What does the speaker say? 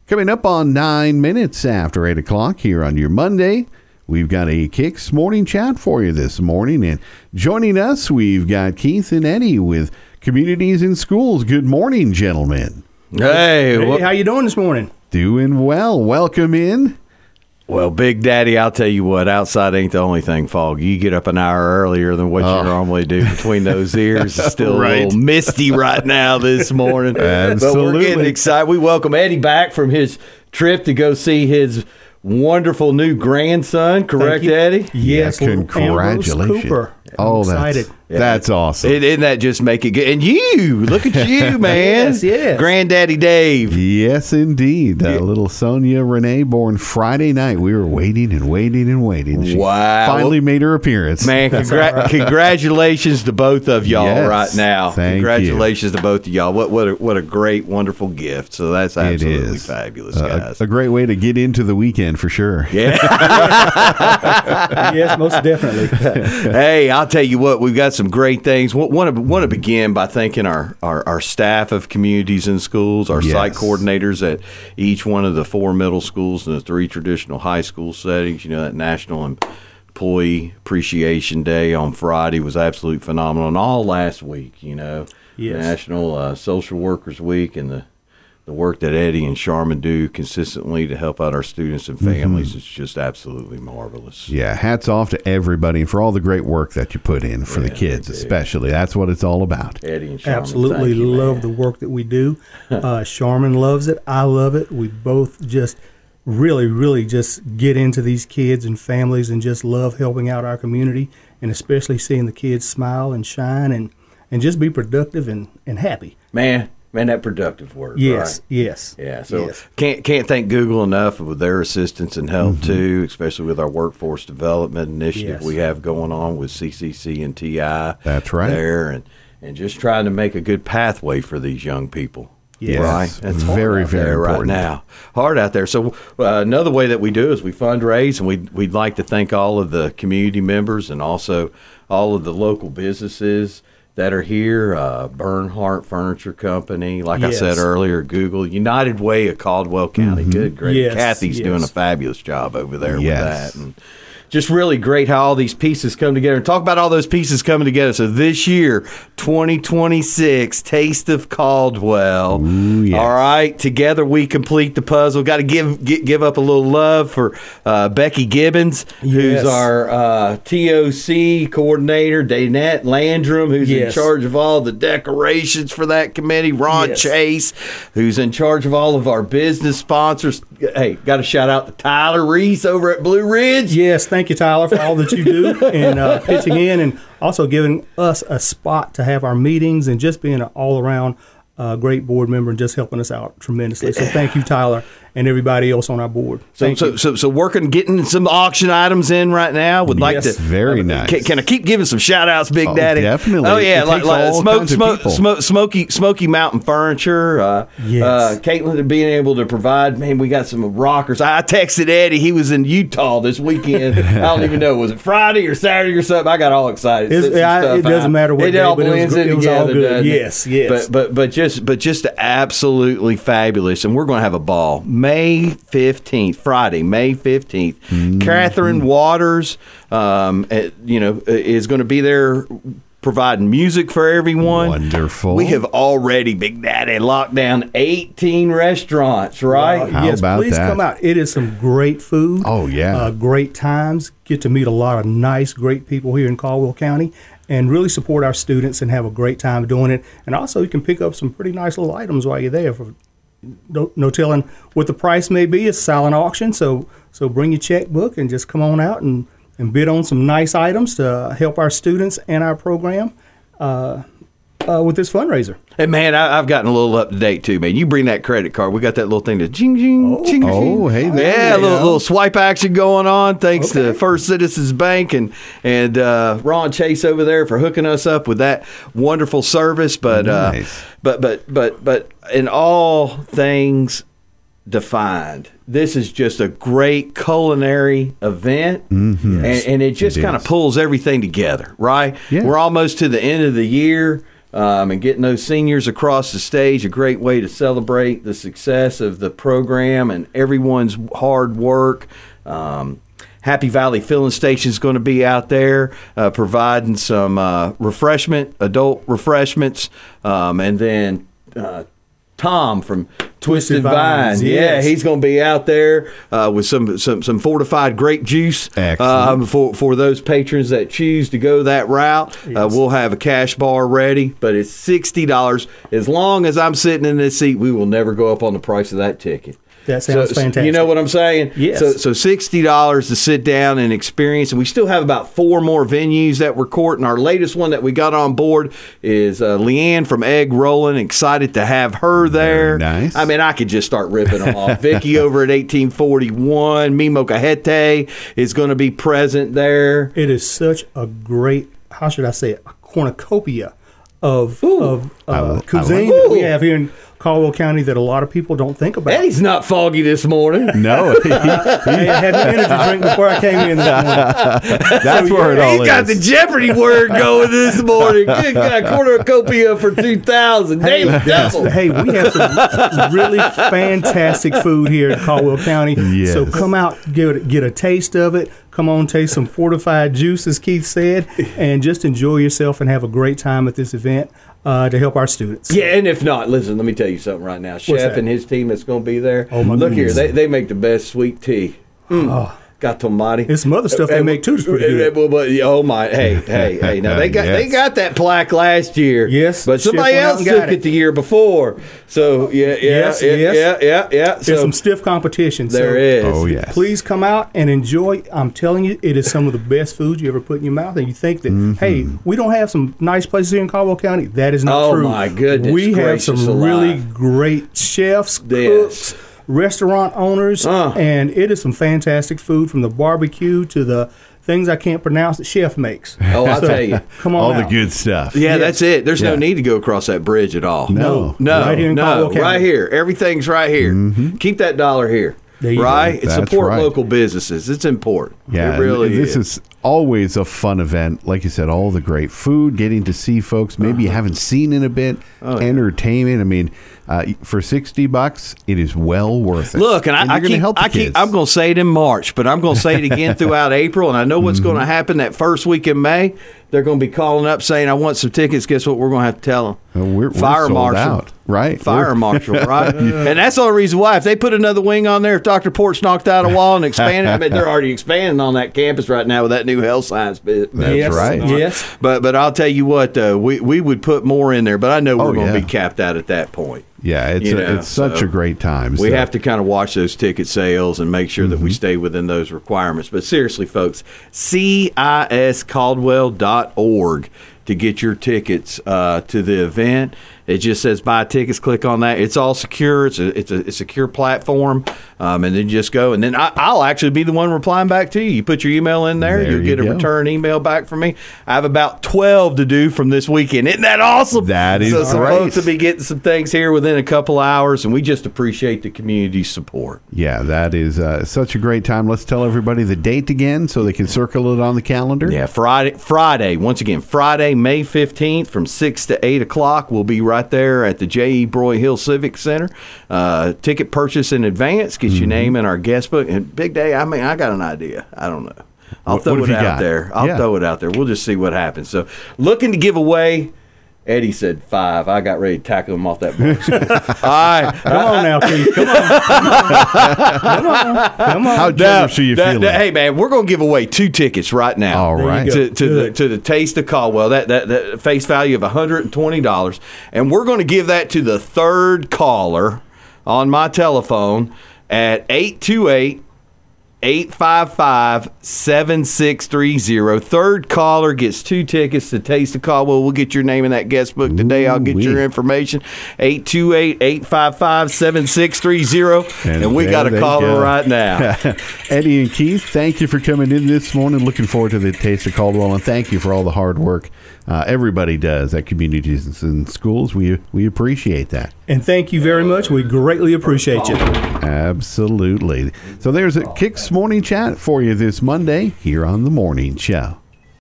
Coming up on 9 minutes after 8 o'clock here on your Monday, we've got a Kicks Morning Chat for you this morning. And joining us, we've got Keith and Eddie with Communities in Schools. Good morning, gentlemen. Hey, how you doing this morning? Doing well. Welcome in. Well, Big Daddy, I'll tell you what, outside ain't the only thing foggy. You get up an hour earlier than what you normally do between those ears. It's still Right. a little misty right now this morning. Absolutely. But we're getting excited. We welcome Eddie back from his trip to go see his wonderful new grandson. Correct, Eddie? Yes, Yes, congratulations. Cooper. Oh, I'm excited. that's awesome. Isn't that just make it good? And you, look at you, man. Yes. Granddaddy Dave. Yes, indeed. Little Sonia Renee, born Friday night. We were waiting and waiting and waiting. She Wow. finally made her appearance. Man, congratulations to both of y'all Yes, right now. thank Congratulations to both of y'all. What a great, wonderful gift. So that's absolutely is. fabulous, guys. A great way to get into the weekend for sure. Yeah. Yes, most definitely. Hey, I'll tell you what, we've got some great things. Want to begin by thanking our staff of Communities in Schools, our site coordinators at each one of the 4 middle schools and the 3 traditional high school settings. You know, that National Employee Appreciation Day on Friday was absolutely phenomenal. And all last week, you know, National Social Workers Week and the work that Eddie and Sharman do consistently to help out our students and families is just absolutely marvelous. Yeah, hats off to everybody for all the great work that you put in for the kids, especially. That's what it's all about. Eddie and Sharman, Absolutely thank you, love man. the work that we do. Sharman loves it. I love it. We both just really just get into these kids and families and just love helping out our community, and especially seeing the kids smile and shine and just be productive and happy. Man, that productive work. Yes, right? yes. Yeah, so yes. can't thank Google enough with their assistance and help too, especially with our workforce development initiative we have going on with CCC and TI. That's right. There and just trying to make a good pathway for these young people. Yes. Right. That's Very, hard out very there right important. now. Hard out there. So another way that we do is we fundraise, and we'd like to thank all of the community members and also all of the local businesses that are here, Bernhardt Furniture Company, like I said earlier, Google, United Way of Caldwell County. Good, great. Yes, Kathy's doing a yes. fabulous job over there with Yes. that. And just really great how all these pieces come together. And talk about all those pieces coming together. So this year, 2026, Taste of Caldwell. Ooh, yes. All right, together we complete the puzzle. Got to give up a little love for Becky Gibbons, who's Yes. our TOC coordinator, Danette Landrum, who's in Yes. charge of all the decorations for that committee, Ron Yes. Chase, who's in charge of all of our business sponsors. Hey, got to shout out to Tyler Reese over at Blue Ridge. Yes, thank you, Tyler, for all that you do and pitching in and also giving us a spot to have our meetings and just being an all-around great board member and just helping us out tremendously. So thank you, Tyler, and everybody else on our board. Thank you. So getting some auction items in right now. Would like Yes. to Very nice. Can I keep giving some shout outs, Big Daddy? Definitely. Oh yeah, It like takes all kinds of people. Smoky Mountain Furniture. Yes. Caitlin being able to provide. Man, we got some rockers. I texted Eddie. He was in Utah this weekend. I don't even know, was it Friday or Saturday or something? I got all excited. It Sent some stuff doesn't out. matter what It day, all but blends in it was all together, good. doesn't it? Yes. But just absolutely fabulous, and we're going to have a ball May 15th, Friday, May 15th. Catherine Waters, is going to be there providing music for everyone. Wonderful. We have already, Big Daddy, locked down 18 restaurants, right? How Yes, about please that? come out. It is some great food. Oh, yeah. Great times. Get to meet a lot of nice, great people here in Caldwell County and really support our students and have a great time doing it. And also you can pick up some pretty nice little items while you're there. For no telling what the price may be. It's a silent auction, so bring your checkbook and just come on out and bid on some nice items to help our students and our program with this fundraiser. And man, I've gotten a little up to date too, man. You bring that credit card. We got that little thing to ching, ching, ching, Oh, ching. hey, there Yeah, a you little swipe action going on thanks to First Citizens Bank and Ron Chase over there for hooking us up with that wonderful service. But Nice. but in all things defined, this is just a great culinary event, and it just kind of pulls everything together, right? Yeah. We're almost to the end of the year. and getting those seniors across the stage, a great way to celebrate the success of the program and everyone's hard work. Happy Valley Filling Station is going to be out there providing some adult refreshments, and then Tom from Twisted Vines. Yes. Yeah, he's going to be out there with some fortified grape juice for those patrons that choose to go that route. Yes. We'll have a cash bar ready, but it's $60. As long as I'm sitting in this seat, we will never go up on the price of that ticket. That sounds fantastic. You know what I'm saying? Yes. So $60 to sit down and experience, and we still have about 4 more venues that we're courting. Our latest one that we got on board is Leanne from Egg Rollin'. Excited to have her there. Very nice. I mean, I could just start ripping them off. Vicky over at 1841. Mimo Cajete is going to be present there. It is such a great, how should I say it, a cornucopia of cuisine that we have here in Caldwell County that a lot of people don't think about. Eddie's not foggy this morning. No. I had an energy drink before I came in this morning. That's where it all is. He's got the Jeopardy word going this morning. He's got a cornucopia for 2,000. Double. Hey, we have some really fantastic food here in Caldwell County. Yes. So come out, get a taste of it. Come on, taste some fortified juice, as Keith said, and just enjoy yourself and have a great time at this event to help our students. Yeah, and if not, listen, let me tell you something right now. Chef that? and his team that's going to be there. Oh, my Look goodness. here, they make the best sweet tea. Got tomati. There's some other stuff they make too that's pretty good. Oh my! Hey! Now they got that plaque last year. Yes, but somebody Chef went out else and took got it it the year before. So yeah. There's So some stiff competition. there is. Oh, yes. Please come out and enjoy. I'm telling you, it is some of the best food you ever put in your mouth. And you think that, hey, we don't have some nice places here in Caldwell County. That is not true. Oh my goodness! We have some gracious really alive. great chefs, Yes. cooks, restaurant owners, and it is some fantastic food from the barbecue to the things I can't pronounce that Chef makes. Oh, I'll tell you. Come on All out. the good stuff. Yeah, that's it. There's no Yeah. need to go across that bridge at all. No. Right here in Caldwell County. Right here. Everything's right here. Keep that dollar here. There you Right? go. That's Support right. local businesses. It's important. Yeah, It really and this is always a fun event. Like you said, all the great food, getting to see folks maybe you haven't seen in a bit, entertainment. I mean, for $60, it is well worth it. Look, and you're gonna help the kids. I'm going to say it in March, but I'm going to say it again throughout April, and I know what's going to happen that first week in May. They're going to be calling up saying, I want some tickets. Guess what we're going to have to tell them? We're Fire sold marshal. out. Right. Fire marshal, right? And that's the only reason why. If they put another wing on there, if Dr. Port's knocked out a wall and expanded, I mean, they're already expanding on that campus right now with that new health science business. Yes, right. Yes. But I'll tell you what, we would put more in there, but I know we're going to yeah. be capped out at that point. Yeah, it's You know, it's such so a great time. We So- have to kind of watch those ticket sales and make sure that we stay within those requirements. But seriously, folks, CISCaldwell.org to get your tickets to the event. It just says buy tickets. Click on that. It's all secure. It's a secure platform, and then you just go. And then I'll actually be the one replying back to you. You put your email in there. There You'll you get a go. return email back from me. I have about 12 to do from this weekend. Isn't that awesome? That is so some great. folks will be getting some things here within a couple hours, and we just appreciate the community's support. Yeah, that is such a great time. Let's tell everybody the date again so they can circle it on the calendar. Yeah, Friday, once again, Friday, May 15th from 6 to 8 o'clock. We'll be right there at the J.E. Broyhill Civic Center. Ticket purchase in advance. Get your name in our guest book. And Big Day, I mean, I got an idea. I don't know. I'll What throw have it you out got? there. Yeah. Throw it out there. We'll just see what happens. So, looking to give away. Eddie said 5. I got ready to tackle him off that box. All right. Come on now, Keith. Come on. Come on. How generous are you feeling? Hey man, we're gonna give away 2 tickets right now. All right. you go. To the Taste of Caldwell. That face value of $120, and we're gonna give that to the third caller on my telephone at 828-855-7630. Third caller gets 2 tickets to Taste of Caldwell. We'll get your name in that guest book today. I'll get your information. 828-855-7630. And we got a there caller you go. right now. Eddie and Keith, thank you for coming in this morning. Looking forward to the Taste of Caldwell, and thank you for all the hard work everybody does at Communities and Schools. We appreciate that. And thank you very much. We greatly appreciate you. Absolutely. So there's a Kicks Morning Chat for you this Monday here on The Morning Show.